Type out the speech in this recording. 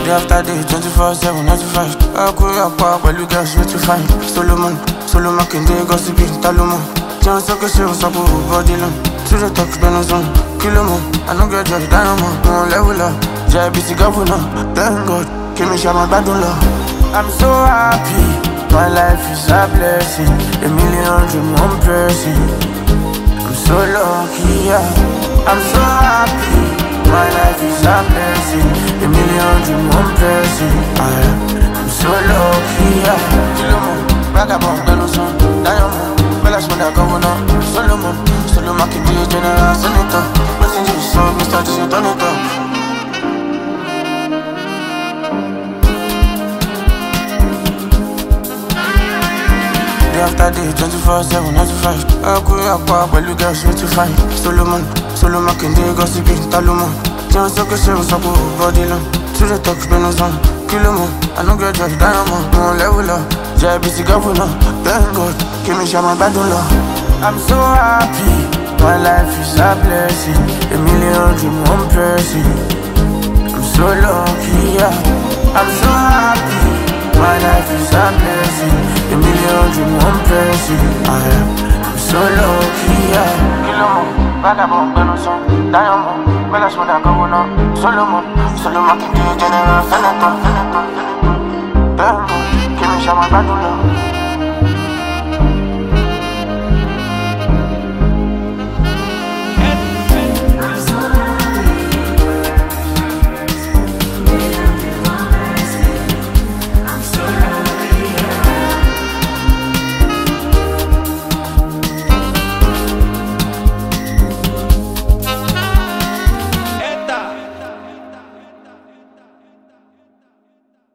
Day after day, 24/7, 95. I go up, but you guys where to find. Solomon, Solomon can do gossiping, Talomon. Chance of question, so go body long. To the top, Benozon, Kilomo. I don't get joy, diamond, no level up. JBC governor, thank God, give me my bad love. I'm so happy, my life is a blessing. A million dream, one person. I'm so lucky, yeah. I'm so happy. My life is a blessing. A million dream, one person. I'm so lucky, yeah. Kilomo, vagabond, Benozon, diamond, Bella Smith, governor, Solomon, Solomon, can be a general senator. Listen to the song, Mr. Disney, turn it up. Day after day, 24/7, 95. I go up, but you guys where to find. Solomon, Solomon can do gossiping, Talomon. Chance of question, so go body long. To the top, Benozon, Kilomo. I don't get joy, diamond, no level up. JBC governor, thank God, give me my bad love. I'm so happy, my life is a blessing. A million dream, one person. I'm so lucky, yeah. I'm so happy, my life is a blessing. A million dream, one person. I'm so lucky, yeah. Kilomo, vagabond, Benozon, diamond, Bella Smith, governor, Solomon, Solomon, can be a general senator. Thank God, give me my bad love.